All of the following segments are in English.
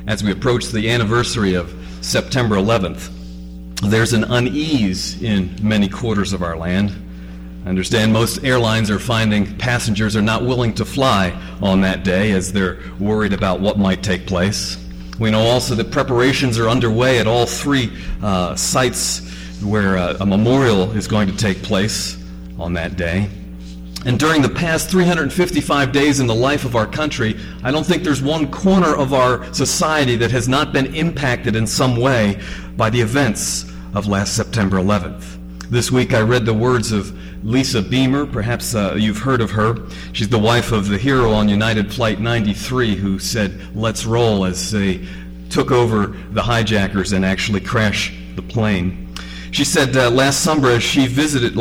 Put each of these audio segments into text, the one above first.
as we approach the anniversary of September 11th, there's an unease in many quarters of our land. I understand most airlines are finding passengers are not willing to fly on that day as they're worried about what might take place. We know also that preparations are underway at all three sites where a memorial is going to take place on that day. And during the past 355 days in the life of our country, I don't think there's one corner of our society that has not been impacted in some way by the events of last September 11th. This week I read the words of Lisa Beamer. Perhaps you've heard of her. She's the wife of the hero on United Flight 93 who said, "Let's roll," as they took over the hijackers and actually crashed the plane. She said last September she visited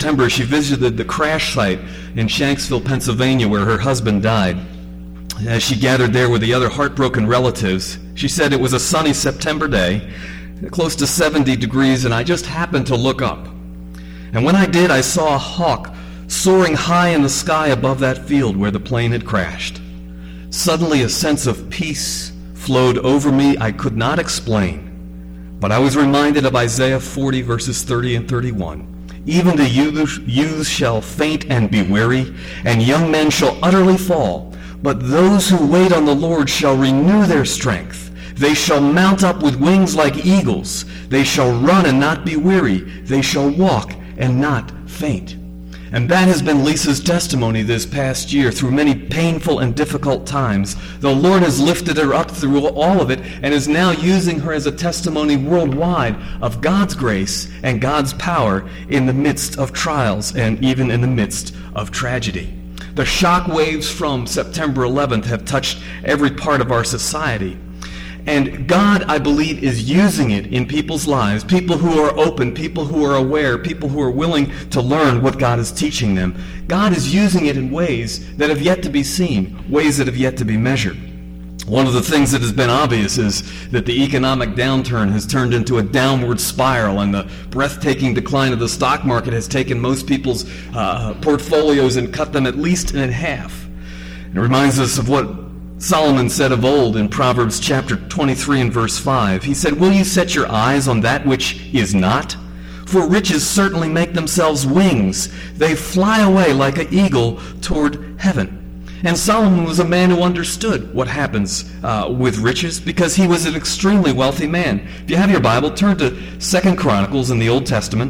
the crash site in Shanksville, Pennsylvania, where her husband died. As she gathered there with the other heartbroken relatives, she said it was a sunny September day, close to 70 degrees, and I just happened to look up. And when I did, I saw a hawk soaring high in the sky above that field where the plane had crashed. Suddenly a sense of peace flowed over me I could not explain. But I was reminded of Isaiah 40 verses 30 and 31. Even the youths shall faint and be weary, and young men shall utterly fall. But those who wait on the Lord shall renew their strength. They shall mount up with wings like eagles. They shall run and not be weary. They shall walk and not faint. And that has been Lisa's testimony this past year through many painful and difficult times. The Lord has lifted her up through all of it and is now using her as a testimony worldwide of God's grace and God's power in the midst of trials and even in the midst of tragedy. The shock waves from September 11th have touched every part of our society. And God, I believe, is using it in people's lives, people who are open, people who are aware, people who are willing to learn what God is teaching them. God is using it in ways that have yet to be seen, ways that have yet to be measured. One of the things that has been obvious is that the economic downturn has turned into a downward spiral, and the breathtaking decline of the stock market has taken most people's portfolios and cut them at least in half. It reminds us of what Solomon said of old in Proverbs chapter 23 and verse 5. He said, "Will you set your eyes on that which is not? For riches certainly make themselves wings. They fly away like an eagle toward heaven." And Solomon was a man who understood what happens with riches because he was an extremely wealthy man. If you have your Bible, turn to 2 Chronicles in the Old Testament.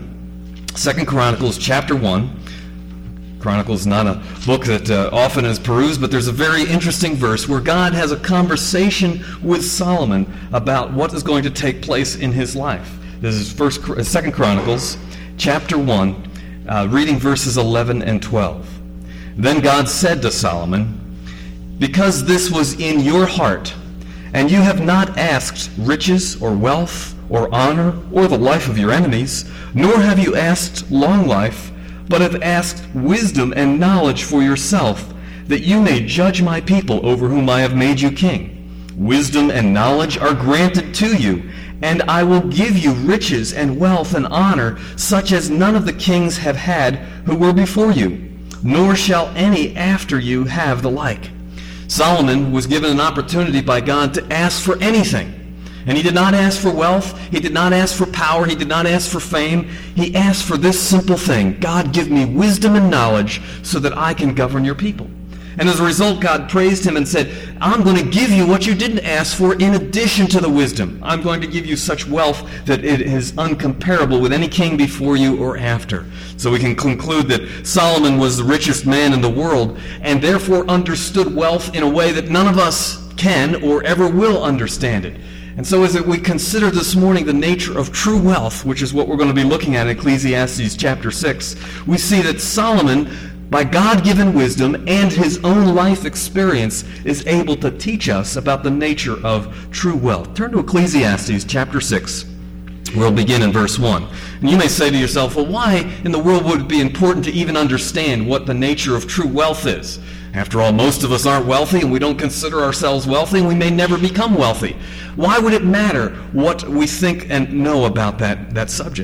2 Chronicles chapter 1. Chronicles not a book that often is perused, but there's a very interesting verse where God has a conversation with Solomon about what is going to take place in his life. This is 2 Chronicles chapter 1, reading verses 11 and 12. Then God said to Solomon, "Because this was in your heart, and you have not asked riches or wealth or honor or the life of your enemies, nor have you asked long life, but have asked wisdom and knowledge for yourself, that you may judge my people over whom I have made you king. Wisdom and knowledge are granted to you, and I will give you riches and wealth and honor, such as none of the kings have had who were before you, nor shall any after you have the like." Solomon was given an opportunity by God to ask for anything. And he did not ask for wealth, he did not ask for power, he did not ask for fame. He asked for this simple thing: God, give me wisdom and knowledge so that I can govern your people. And as a result, God praised him and said, "I'm going to give you what you didn't ask for in addition to the wisdom. I'm going to give you such wealth that it is uncomparable with any king before you or after." So we can conclude that Solomon was the richest man in the world and therefore understood wealth in a way that none of us can or ever will understand it. And so as we consider this morning the nature of true wealth, which is what we're going to be looking at in Ecclesiastes chapter 6, we see that Solomon, by God-given wisdom and his own life experience, is able to teach us about the nature of true wealth. Turn to Ecclesiastes chapter 6. We'll begin in verse 1. And you may say to yourself, well, why in the world would it be important to even understand what the nature of true wealth is? After all, most of us aren't wealthy, and we don't consider ourselves wealthy, and we may never become wealthy. Why would it matter what we think and know about that subject?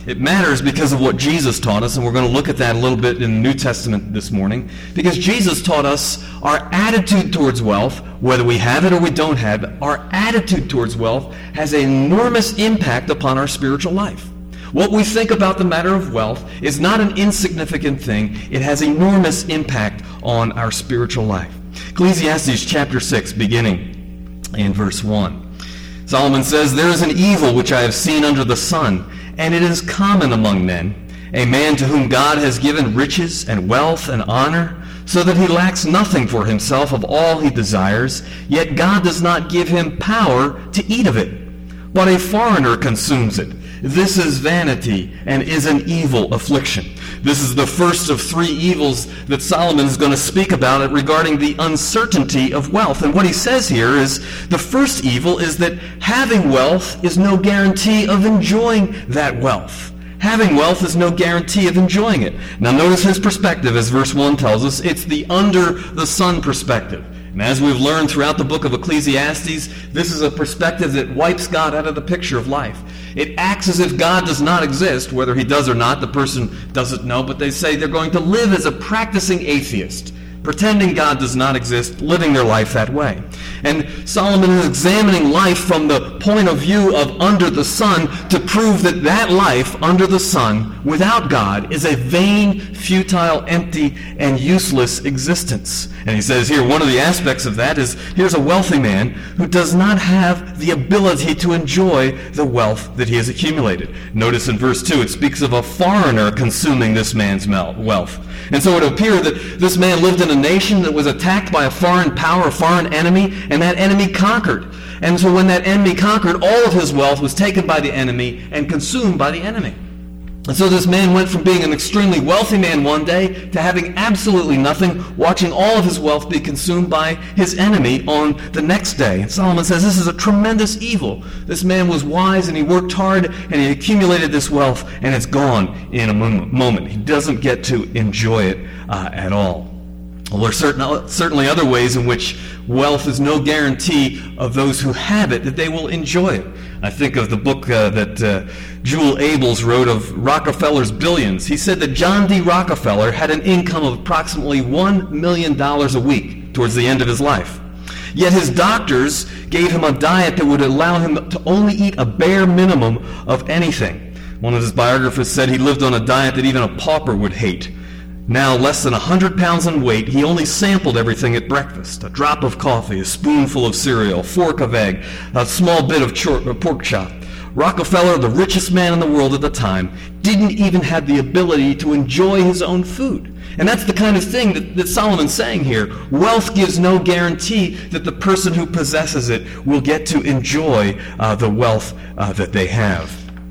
It matters because of what Jesus taught us, and we're going to look at that a little bit in the New Testament this morning, because Jesus taught us our attitude towards wealth, whether we have it or we don't have it, our attitude towards wealth has an enormous impact upon our spiritual life. What we think about the matter of wealth is not an insignificant thing. It has enormous impact on our spiritual life. Ecclesiastes chapter 6, beginning in verse 1. Solomon says, "There is an evil which I have seen under the sun, and it is common among men, a man to whom God has given riches and wealth and honor, so that he lacks nothing for himself of all he desires, yet God does not give him power to eat of it. But a foreigner consumes it. This is vanity and is an evil affliction." This is the first of three evils that Solomon is going to speak about regarding the uncertainty of wealth. And what he says here is the first evil is that having wealth is no guarantee of enjoying that wealth. Having wealth is no guarantee of enjoying it. Now notice his perspective, as verse 1 tells us. It's the under the sun perspective. And as we've learned throughout the book of Ecclesiastes, this is a perspective that wipes God out of the picture of life. It acts as if God does not exist. Whether he does or not, the person doesn't know, but they say they're going to live as a practicing atheist, pretending God does not exist, living their life that way. And Solomon is examining life from the point of view of under the sun to prove that that life under the sun without God is a vain, futile, empty, and useless existence. And he says here one of the aspects of that is here's a wealthy man who does not have the ability to enjoy the wealth that he has accumulated. Notice in verse 2 it speaks of a foreigner consuming this man's wealth. And so it would appear that this man lived in a nation that was attacked by a foreign power, a foreign enemy, and that enemy conquered. And so when that enemy conquered, all of his wealth was taken by the enemy and consumed by the enemy. And so this man went from being an extremely wealthy man one day to having absolutely nothing, watching all of his wealth be consumed by his enemy on the next day. And Solomon says this is a tremendous evil. This man was wise and he worked hard and he accumulated this wealth and it's gone in a moment. He doesn't get to enjoy it at all. Well, there are certainly other ways in which wealth is no guarantee of those who have it that they will enjoy it. I think of the book that Jewel Abels wrote of Rockefeller's Billions. He said that John D. Rockefeller had an income of approximately $1 million a week towards the end of his life. Yet his doctors gave him a diet that would allow him to only eat a bare minimum of anything. One of his biographers said he lived on a diet that even a pauper would hate. Now less than 100 pounds in weight, he only sampled everything at breakfast. A drop of coffee, a spoonful of cereal, a fork of egg, a small bit of pork chop. Rockefeller, the richest man in the world at the time, didn't even have the ability to enjoy his own food. And that's the kind of thing that Solomon's saying here. Wealth gives no guarantee that the person who possesses it will get to enjoy the wealth that they have.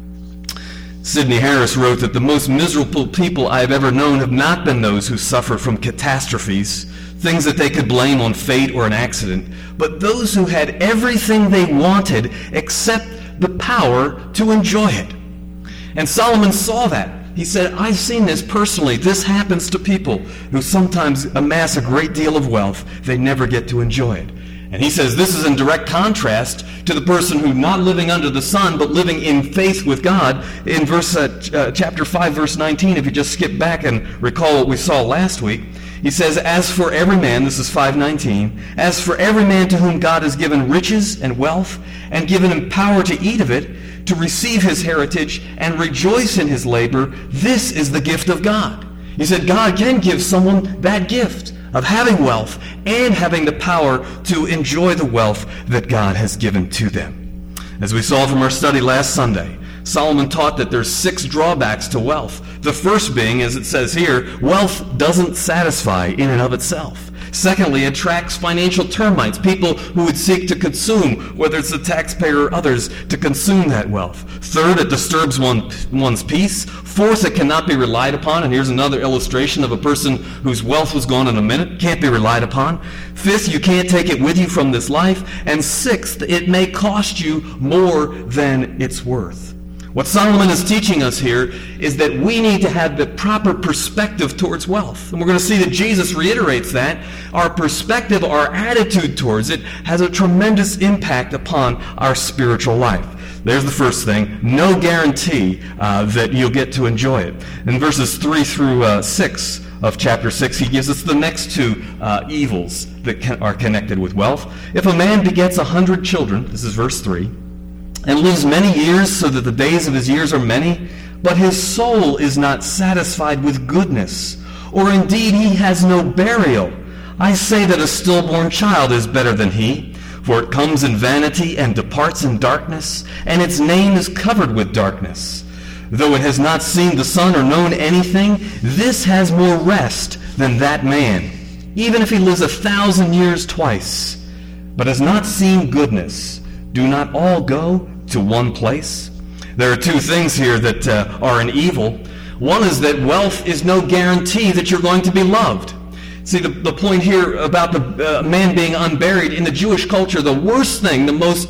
Sidney Harris wrote that the most miserable people I have ever known have not been those who suffer from catastrophes, things that they could blame on fate or an accident, but those who had everything they wanted except the power to enjoy it. And Solomon saw that. He said, I've seen this personally. This happens to people who sometimes amass a great deal of wealth. They never get to enjoy it. And he says this is in direct contrast to the person who's not living under the sun, but living in faith with God. In chapter 5, verse 19, if you just skip back and recall what we saw last week, he says, as for every man, this is 5:19, as for every man to whom God has given riches and wealth, and given him power to eat of it, to receive his heritage, and rejoice in his labor, this is the gift of God. He said God can give someone that gift of having wealth and having the power to enjoy the wealth that God has given to them. As we saw from our study last Sunday, Solomon taught that there's 6 drawbacks to wealth. The first being, as it says here, wealth doesn't satisfy in and of itself. Secondly, it attracts financial termites, people who would seek to consume, whether it's the taxpayer or others, to consume that wealth. Third, it disturbs one's peace. Fourth, it cannot be relied upon, and here's another illustration of a person whose wealth was gone in a minute, can't be relied upon. Fifth, you can't take it with you from this life. And sixth, it may cost you more than it's worth. What Solomon is teaching us here is that we need to have the proper perspective towards wealth. And we're going to see that Jesus reiterates that. Our perspective, our attitude towards it, has a tremendous impact upon our spiritual life. There's the first thing. No guarantee that you'll get to enjoy it. In verses 3 through 6 of chapter 6, he gives us the next two evils that are connected with wealth. If a man begets 100 children, this is verse 3, and lives many years so that the days of his years are many, but his soul is not satisfied with goodness, or indeed he has no burial, I say that a stillborn child is better than he. For it comes in vanity and departs in darkness, and its name is covered with darkness. Though it has not seen the sun or known anything, this has more rest than that man, even if he lives 1,000 years twice, but has not seen goodness. Do not all go to one place? There are two things here that are an evil. One is that wealth is no guarantee that you're going to be loved. See, the point here about the man being unburied, in the Jewish culture, the worst thing, the most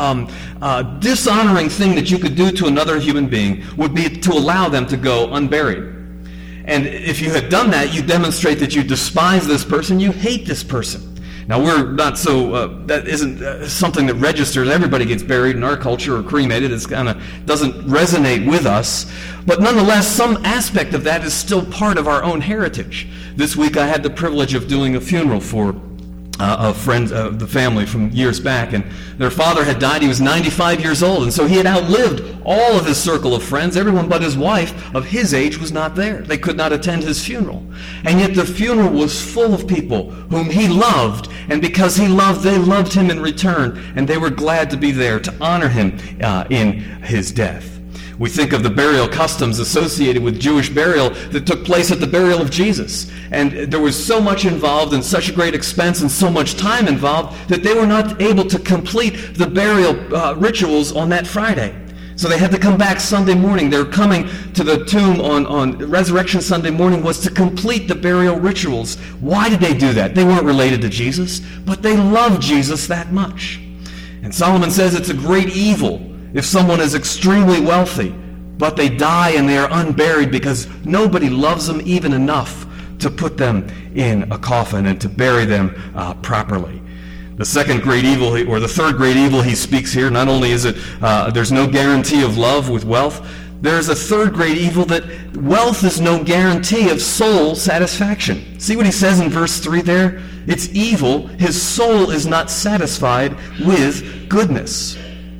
dishonoring thing that you could do to another human being would be to allow them to go unburied. And if you had done that, you demonstrate that you despise this person, you hate this person. Now, we're not so, that isn't something that registers. Everybody gets buried in our culture or cremated. It kind of doesn't resonate with us. But nonetheless, some aspect of that is still part of our own heritage. This week I had the privilege of doing a funeral for a friend of the family from years back, and their father had died. He was 95 years old, and so he had outlived all of his circle of friends. Everyone but his wife of his age was not there. They could not attend his funeral. And yet the funeral was full of people whom he loved, and because he loved, they loved him in return, and they were glad to be there to honor him in his death. We think of the burial customs associated with Jewish burial that took place at the burial of Jesus. And there was so much involved and such a great expense and so much time involved that they were not able to complete the burial rituals on that Friday. So they had to come back Sunday morning. They were coming to the tomb on Resurrection Sunday morning was to complete the burial rituals. Why did they do that? They weren't related to Jesus, but they loved Jesus that much. And Solomon says it's a great evil if someone is extremely wealthy, but they die and they are unburied because nobody loves them even enough to put them in a coffin and to bury them properly. The second great evil, or the third great evil he speaks here, not only is it there's no guarantee of love with wealth, there's a third great evil that wealth is no guarantee of soul satisfaction. See what he says in verse 3 there? It's evil. His soul is not satisfied with goodness.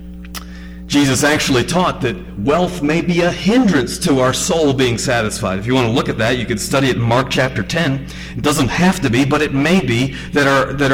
Jesus actually taught that wealth may be a hindrance to our soul being satisfied. If you want to look at that, you could study it in Mark chapter 10. It doesn't have to be, but it may be that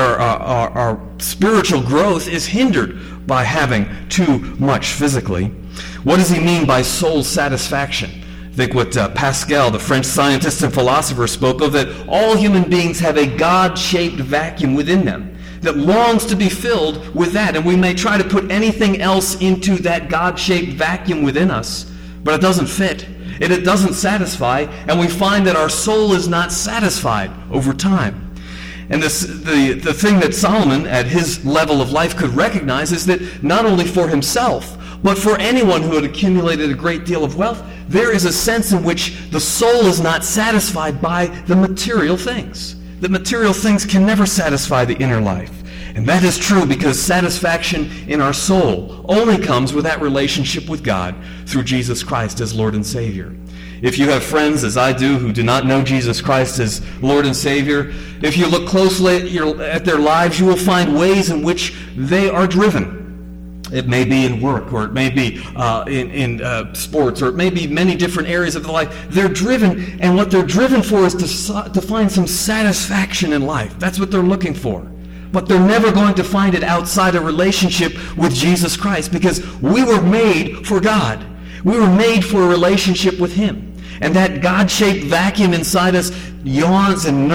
our spiritual growth is hindered by having too much physically. What does he mean by soul satisfaction? I think what Pascal, the French scientist and philosopher, spoke of, that all human beings have a God-shaped vacuum within them that longs to be filled with that. And we may try to put anything else into that God-shaped vacuum within us, but it doesn't fit. It doesn't satisfy, and we find that our soul is not satisfied over time. And the thing that Solomon, at his level of life, could recognize is that not only for himself, but for anyone who had accumulated a great deal of wealth, there is a sense in which the soul is not satisfied by the material things. The material things can never satisfy the inner life. And that is true because satisfaction in our soul only comes with that relationship with God through Jesus Christ as Lord and Savior. If you have friends, as I do, who do not know Jesus Christ as Lord and Savior, if you look closely at their lives, you will find ways in which they are driven. It may be in work, or it may be in sports, or it may be many different areas of their life. They're driven, and what they're driven for is to find some satisfaction in life. That's what they're looking for. But they're never going to find it outside a relationship with Jesus Christ, because we were made for God. We were made for a relationship with Him. And that God-shaped vacuum inside us yawns and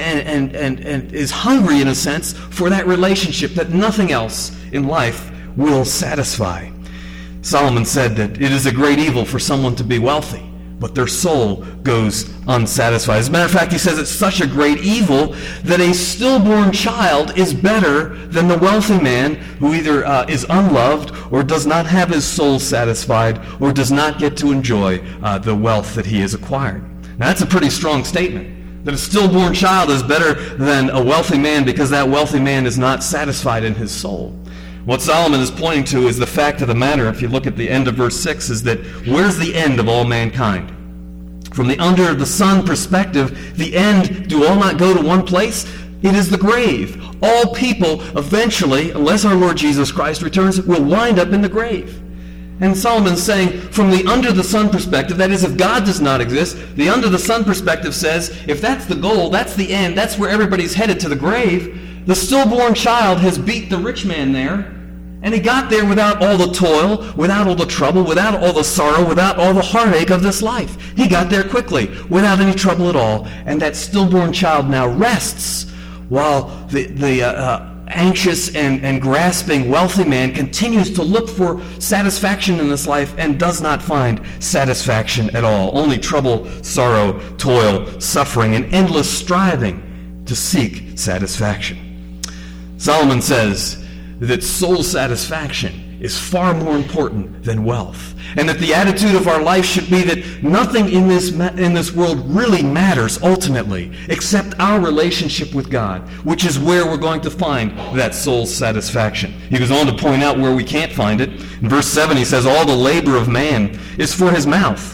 is hungry, in a sense, for that relationship that nothing else in life will satisfy. Solomon said that it is a great evil for someone to be wealthy, but their soul goes unsatisfied. As a matter of fact, he says it's such a great evil that a stillborn child is better than the wealthy man who either is unloved or does not have his soul satisfied or does not get to enjoy the wealth that he has acquired. Now, that's a pretty strong statement, that a stillborn child is better than a wealthy man because that wealthy man is not satisfied in his soul. What Solomon is pointing to is the fact of the matter, if you look at the end of verse 6, is that where's the end of all mankind? From the under the sun perspective, the end, do all not go to one place? It is the grave. All people eventually, unless our Lord Jesus Christ returns, will wind up in the grave. And Solomon's saying, from the under the sun perspective, that is, if God does not exist, the under the sun perspective says, if that's the goal, that's the end, that's where everybody's headed, to the grave, the stillborn child has beat the rich man there, and he got there without all the toil, without all the trouble, without all the sorrow, without all the heartache of this life. He got there quickly, without any trouble at all, and that stillborn child now rests while the anxious and grasping wealthy man continues to look for satisfaction in this life and does not find satisfaction at all. Only trouble, sorrow, toil, suffering, and endless striving to seek satisfaction. Solomon says that soul satisfaction is far more important than wealth, and that the attitude of our life should be that nothing in this world really matters ultimately except our relationship with God, which is where we're going to find that soul satisfaction. He goes on to point out where we can't find it. In verse 7 he says, all the labor of man is for his mouth,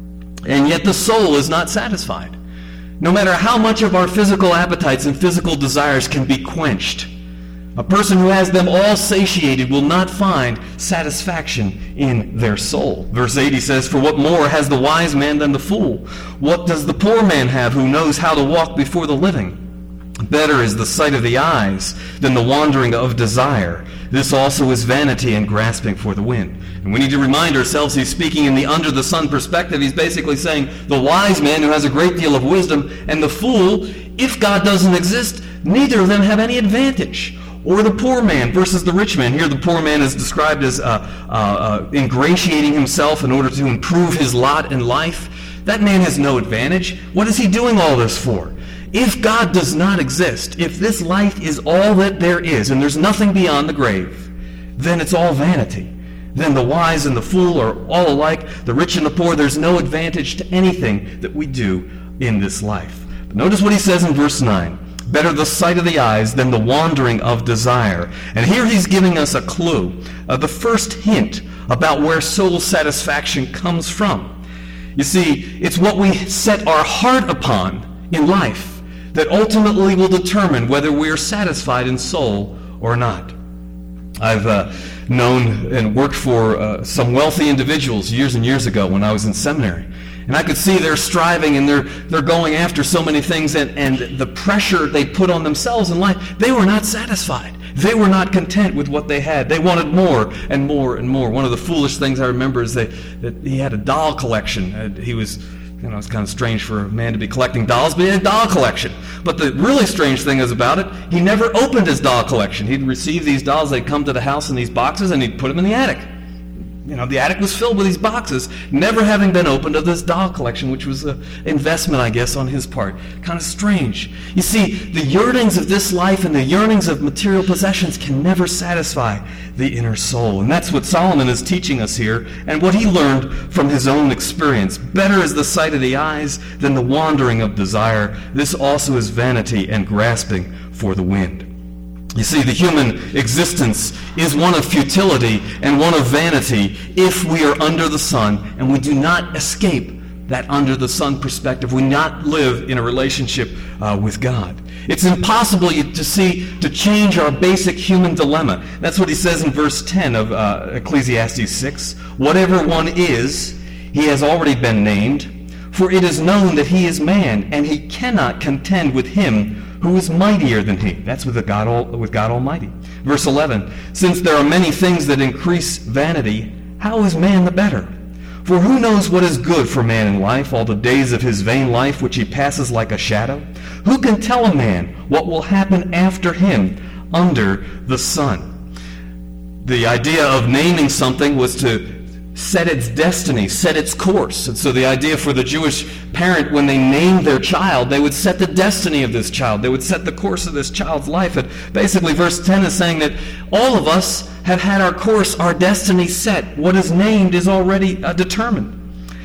and yet the soul is not satisfied. No matter how much of our physical appetites and physical desires can be quenched, a person who has them all satiated will not find satisfaction in their soul. Verse 8 he says, for what more has the wise man than the fool? What does the poor man have who knows how to walk before the living? Better is the sight of the eyes than the wandering of desire. This also is vanity and grasping for the wind. And we need to remind ourselves he's speaking in the under the sun perspective. He's basically saying the wise man who has a great deal of wisdom and the fool, if God doesn't exist, neither of them have any advantage. Or the poor man versus the rich man. Here the poor man is described as ingratiating himself in order to improve his lot in life. That man has no advantage. What is he doing all this for? If God does not exist, if this life is all that there is, and there's nothing beyond the grave, then it's all vanity. Then the wise and the fool are all alike, the rich and the poor. There's no advantage to anything that we do in this life. But notice what he says in verse 9. Better the sight of the eyes than the wandering of desire. And here he's giving us a clue, the first hint about where soul satisfaction comes from. You see, it's what we set our heart upon in life that ultimately will determine whether we are satisfied in soul or not. I've known and worked for some wealthy individuals years and years ago when I was in seminary. And I could see they're striving and they're going after so many things, and the pressure they put on themselves in life, they were not satisfied. They were not content with what they had. They wanted more and more and more. One of the foolish things I remember is that he had a doll collection. He was, it's kind of strange for a man to be collecting dolls, but he had a doll collection. But the really strange thing is about it, he never opened his doll collection. He'd receive these dolls, they'd come to the house in these boxes, and he'd put them in the attic. The attic was filled with these boxes, never having been opened, of this doll collection, which was an investment, I guess, on his part. Kind of strange. You see, the yearnings of this life and the yearnings of material possessions can never satisfy the inner soul. And that's what Solomon is teaching us here, and what he learned from his own experience. Better is the sight of the eyes than the wandering of desire. This also is vanity and grasping for the wind. You see, the human existence is one of futility and one of vanity if we are under the sun and we do not escape that under the sun perspective. We not live in a relationship with God. It's impossible to change our basic human dilemma. That's what he says in verse 10 of Ecclesiastes 6. Whatever one is, he has already been named, for it is known that he is man, and he cannot contend with him who is mightier than he. That's with God Almighty. Verse 11, since there are many things that increase vanity, how is man the better? For who knows what is good for man in life, all the days of his vain life which he passes like a shadow? Who can tell a man what will happen after him under the sun? The idea of naming something was to set its destiny, set its course. And so the idea for the Jewish parent, when they named their child, they would set the destiny of this child. They would set the course of this child's life. And basically verse 10 is saying that all of us have had our course, our destiny set. What is named is already determined.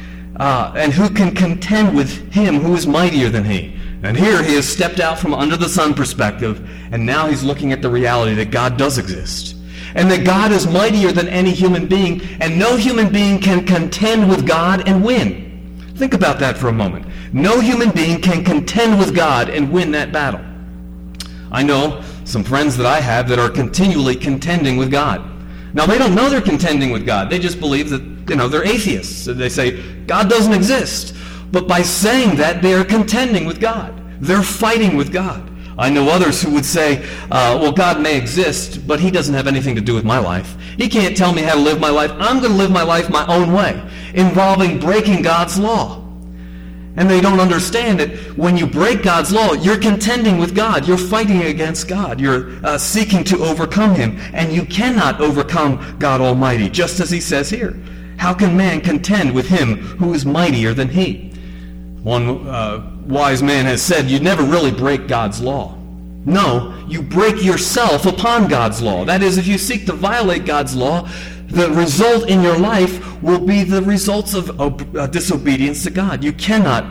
And who can contend with him who is mightier than he? And here he has stepped out from under the sun perspective, and now he's looking at the reality that God does exist. and that God is mightier than any human being, and no human being can contend with God and win. Think about that for a moment. No human being can contend with God and win that battle. I know some friends that I have that are continually contending with God. Now, they don't know they're contending with God. They just believe that, they're atheists. So they say, God doesn't exist. But by saying that, they are contending with God. They're fighting with God. I know others who would say, well, God may exist, but he doesn't have anything to do with my life. He can't tell me how to live my life. I'm going to live my life my own way, involving breaking God's law. And they don't understand that when you break God's law, you're contending with God. You're fighting against God. You're seeking to overcome him. And you cannot overcome God Almighty, just as he says here. How can man contend with him who is mightier than he? One wise man has said, you never really break God's law. No, you break yourself upon God's law. That is, if you seek to violate God's law, the result in your life will be the results of disobedience to God. You cannot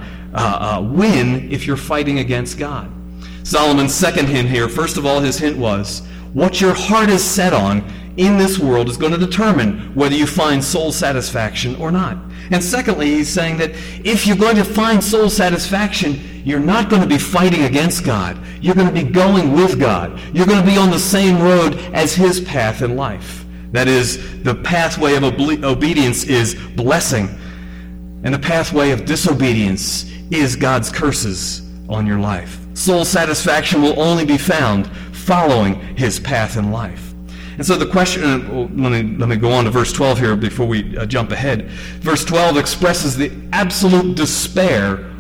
win if you're fighting against God. Solomon's second hint here, first of all, his hint was, what your heart is set on in this world is going to determine whether you find soul satisfaction or not. And secondly, he's saying that if you're going to find soul satisfaction, you're not going to be fighting against God. You're going to be going with God. You're going to be on the same road as his path in life. That is, the pathway of obedience is blessing, and the pathway of disobedience is God's curses on your life. Soul satisfaction will only be found following his path in life. And so the question, let me go on to verse 12 here before we jump ahead. Verse 12 expresses the absolute despair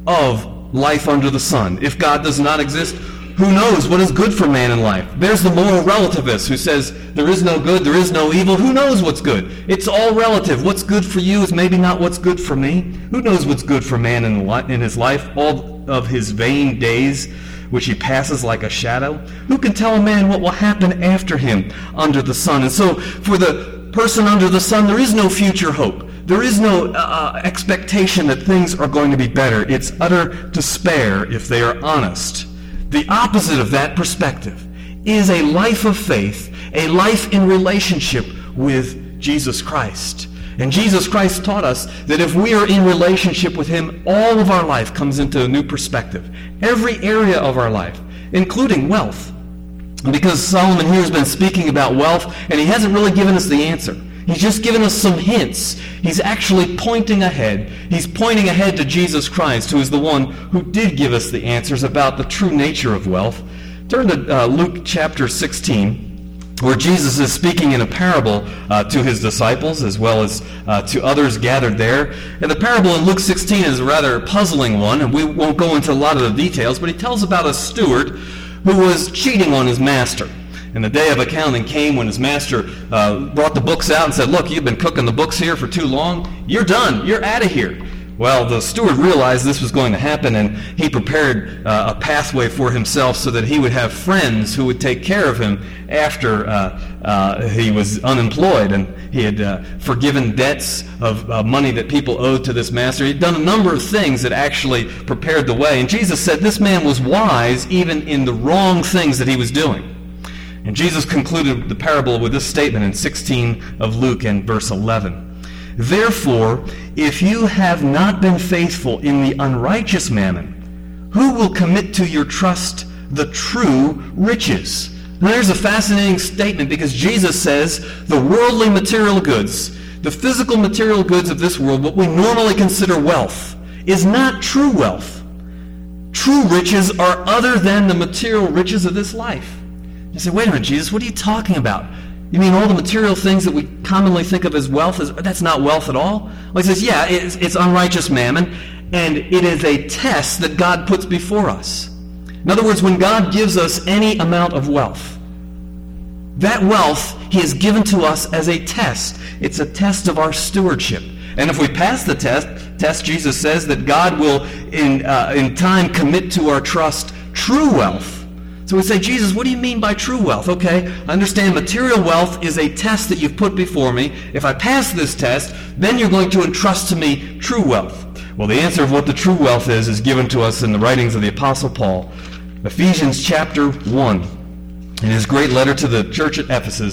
of life under the sun. If God does not exist, who knows what is good for man in life? There's the moral relativist who says there is no good, there is no evil. Who knows what's good? It's all relative. What's good for you is maybe not what's good for me. Who knows what's good for man in his life? All of his vain days, which he passes like a shadow. Who can tell a man what will happen after him under the sun? And so for the person under the sun, there is no future hope. There is no expectation that things are going to be better. It's utter despair if they are honest. The opposite of that perspective is a life of faith, a life in relationship with Jesus Christ. And Jesus Christ taught us that if we are in relationship with him, all of our life comes into a new perspective. Every area of our life, including wealth. Because Solomon here has been speaking about wealth, and he hasn't really given us the answer. He's just given us some hints. He's actually pointing ahead. He's pointing ahead to Jesus Christ, who is the one who did give us the answers about the true nature of wealth. Turn to Luke chapter 16, where Jesus is speaking in a parable to his disciples as well as to others gathered there. And the parable in Luke 16 is a rather puzzling one, and we won't go into a lot of the details, but he tells about a steward who was cheating on his master. And the day of accounting came when his master brought the books out and said, look, you've been cooking the books here for too long. You're done. You're out of here. Well, the steward realized this was going to happen, and he prepared a pathway for himself so that he would have friends who would take care of him after he was unemployed. And he had forgiven debts of money that people owed to this master. He'd done a number of things that actually prepared the way. And Jesus said this man was wise even in the wrong things that he was doing. And Jesus concluded the parable with this statement in 16 of Luke and verse 11. Therefore, if you have not been faithful in the unrighteous mammon, who will commit to your trust the true riches? Now, there's a fascinating statement because Jesus says the worldly material goods, the physical material goods of this world, what we normally consider wealth, is not true wealth. True riches are other than the material riches of this life. You say, wait a minute, Jesus, what are you talking about? You mean all the material things that we commonly think of as wealth, that's not wealth at all? Well, he says, yeah, it's unrighteous mammon, and it is a test that God puts before us. In other words, when God gives us any amount of wealth, that wealth he has given to us as a test. It's a test of our stewardship. And if we pass the test, Jesus says that God will in time commit to our trust true wealth. So we say, Jesus, what do you mean by true wealth? Okay, I understand material wealth is a test that you've put before me. If I pass this test, then you're going to entrust to me true wealth. Well, the answer of what the true wealth is given to us in the writings of the Apostle Paul. Ephesians chapter 1. In his great letter to the church at Ephesus,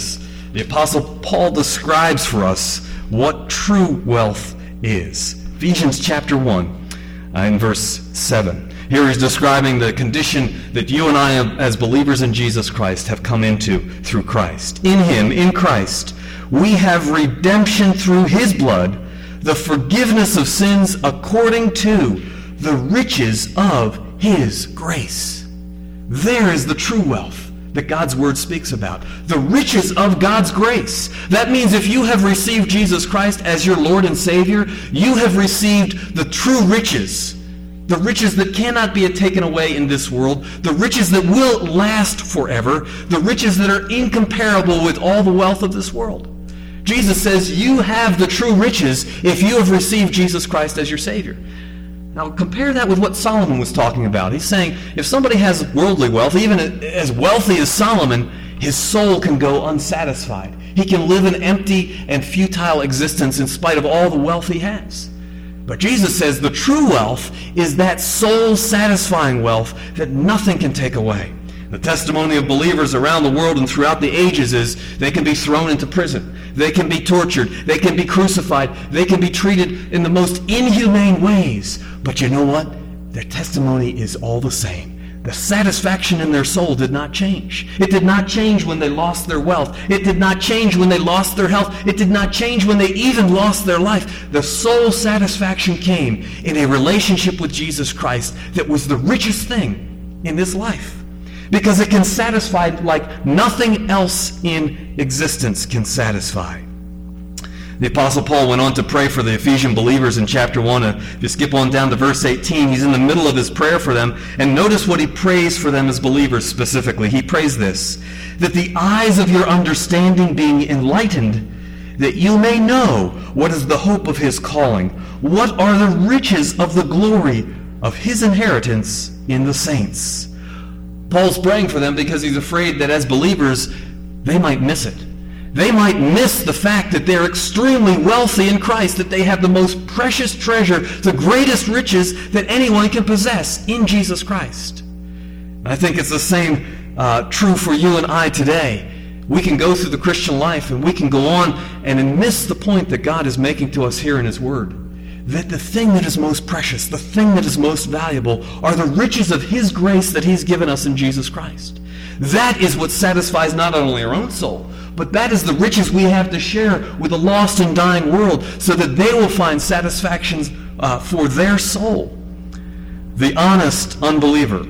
the Apostle Paul describes for us what true wealth is. Ephesians chapter 1 in verse 7. Here he's describing the condition that you and I, as believers in Jesus Christ, have come into through Christ. In him, in Christ, we have redemption through his blood, the forgiveness of sins according to the riches of his grace. There is the true wealth that God's word speaks about. The riches of God's grace. That means if you have received Jesus Christ as your Lord and Savior, you have received the true riches. The riches that cannot be taken away in this world. The riches that will last forever. The riches that are incomparable with all the wealth of this world. Jesus says you have the true riches if you have received Jesus Christ as your Savior. Now compare that with what Solomon was talking about. He's saying if somebody has worldly wealth, even as wealthy as Solomon, his soul can go unsatisfied. He can live an empty and futile existence in spite of all the wealth he has. But Jesus says the true wealth is that soul-satisfying wealth that nothing can take away. The testimony of believers around the world and throughout the ages is they can be thrown into prison. They can be tortured. They can be crucified. They can be treated in the most inhumane ways. But you know what? Their testimony is all the same. The satisfaction in their soul did not change. It did not change when they lost their wealth. It did not change when they lost their health. It did not change when they even lost their life. The soul satisfaction came in a relationship with Jesus Christ that was the richest thing in this life. Because it can satisfy like nothing else in existence can satisfy. The Apostle Paul went on to pray for the Ephesian believers in chapter 1. If you skip on down to verse 18, he's in the middle of his prayer for them. And notice what he prays for them as believers specifically. He prays this, that the eyes of your understanding being enlightened, that you may know what is the hope of his calling, what are the riches of the glory of his inheritance in the saints. Paul's praying for them because he's afraid that as believers, they might miss it. They might miss the fact that they're extremely wealthy in Christ, that they have the most precious treasure, the greatest riches that anyone can possess in Jesus Christ. And I think it's the same true for you and I today. We can go through the Christian life and we can go on and miss the point that God is making to us here in his word. That the thing that is most precious, the thing that is most valuable, are the riches of his grace that he's given us in Jesus Christ. That is what satisfies not only our own soul, but that is the riches we have to share with a lost and dying world so that they will find satisfactions for their soul. The honest unbeliever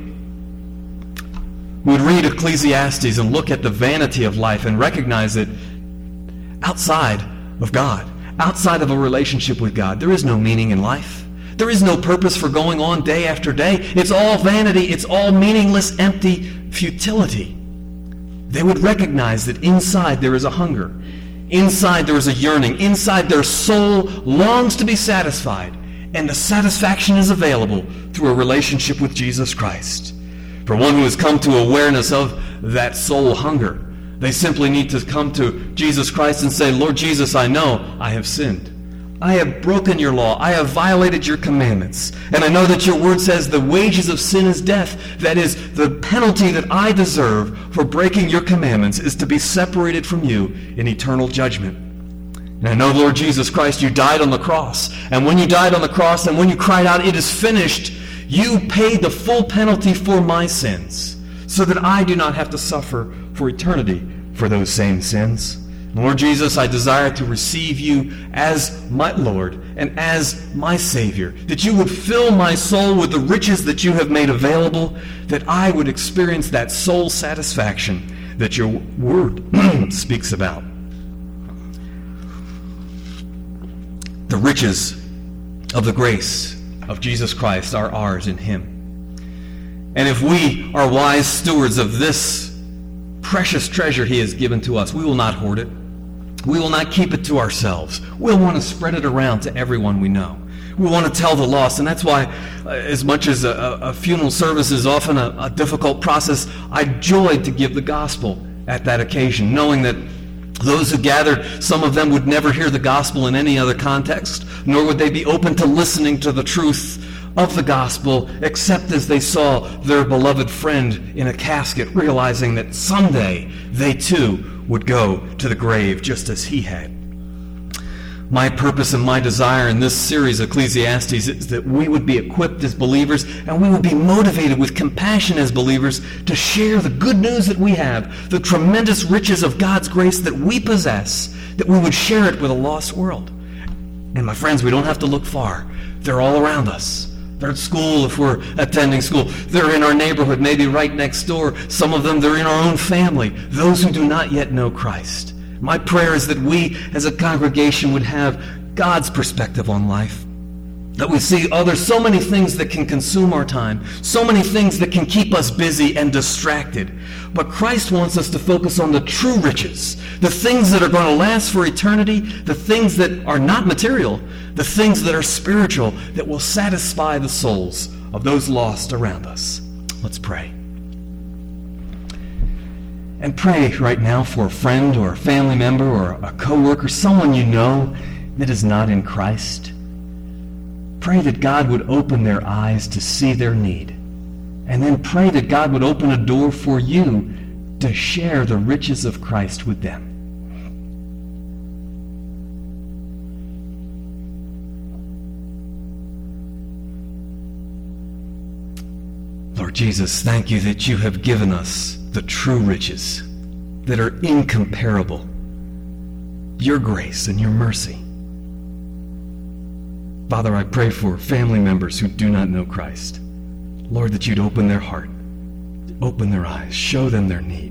would read Ecclesiastes and look at the vanity of life and recognize that outside of God, outside of a relationship with God, there is no meaning in life. There is no purpose for going on day after day. It's all vanity. It's all meaningless, empty futility. They would recognize that inside there is a hunger. Inside there is a yearning. Inside their soul longs to be satisfied. And the satisfaction is available through a relationship with Jesus Christ. For one who has come to awareness of that soul hunger, they simply need to come to Jesus Christ and say, Lord Jesus, I know I have sinned. I have broken your law. I have violated your commandments. And I know that your word says the wages of sin is death. That is, the penalty that I deserve for breaking your commandments is to be separated from you in eternal judgment. And I know, Lord Jesus Christ, you died on the cross. And when you died on the cross and when you cried out, it is finished, you paid the full penalty for my sins so that I do not have to suffer for eternity for those same sins. Lord Jesus, I desire to receive you as my Lord and as my Savior, that you would fill my soul with the riches that you have made available, that I would experience that soul satisfaction that your word speaks about. The riches of the grace of Jesus Christ are ours in him. And if we are wise stewards of this precious treasure he has given to us, we will not hoard it. We will not keep it to ourselves. We'll want to spread it around to everyone we know. We want to tell the lost, and that's why, as much as a funeral service is often a difficult process, I joyed to give the gospel at that occasion, knowing that those who gathered, some of them would never hear the gospel in any other context, nor would they be open to listening to the truth of the gospel except as they saw their beloved friend in a casket, realizing that someday they too would go to the grave just as he had. My purpose and my desire in this series, Ecclesiastes, is that we would be equipped as believers and we would be motivated with compassion as believers to share the good news that we have, the tremendous riches of God's grace that we possess, that we would share it with a lost world. And my friends, we don't have to look far. They're all around us. They're at school if we're attending school. They're in our neighborhood, maybe right next door. Some of them, they're in our own family, those who do not yet know Christ. My prayer is that we as a congregation would have God's perspective on life. That we see there's so many things that can consume our time, so many things that can keep us busy and distracted. But Christ wants us to focus on the true riches, the things that are going to last for eternity, the things that are not material, the things that are spiritual, that will satisfy the souls of those lost around us. Let's pray. And pray right now for a friend or a family member or a coworker, someone you know that is not in Christ. Pray that God would open their eyes to see their need. And then pray that God would open a door for you to share the riches of Christ with them. Lord Jesus, thank you that you have given us the true riches that are incomparable. Your grace and your mercy. Father, I pray for family members who do not know Christ. Lord, that you'd open their heart, open their eyes, show them their need.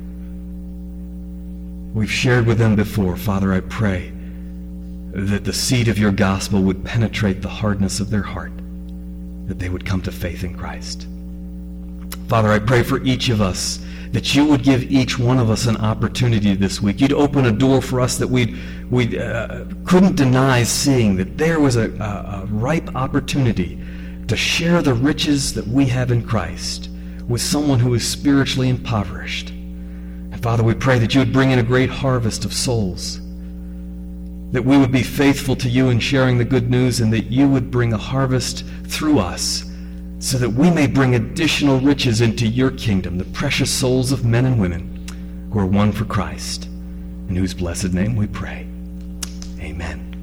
We've shared with them before. Father, I pray that the seed of your gospel would penetrate the hardness of their heart, that they would come to faith in Christ. Father, I pray for each of us that you would give each one of us an opportunity this week. You'd open a door for us that we couldn't deny seeing, that there was a ripe opportunity to share the riches that we have in Christ with someone who is spiritually impoverished. And Father, we pray that you would bring in a great harvest of souls, that we would be faithful to you in sharing the good news, and that you would bring a harvest through us so that we may bring additional riches into your kingdom, the precious souls of men and women who are won for Christ, in whose blessed name we pray. Amen.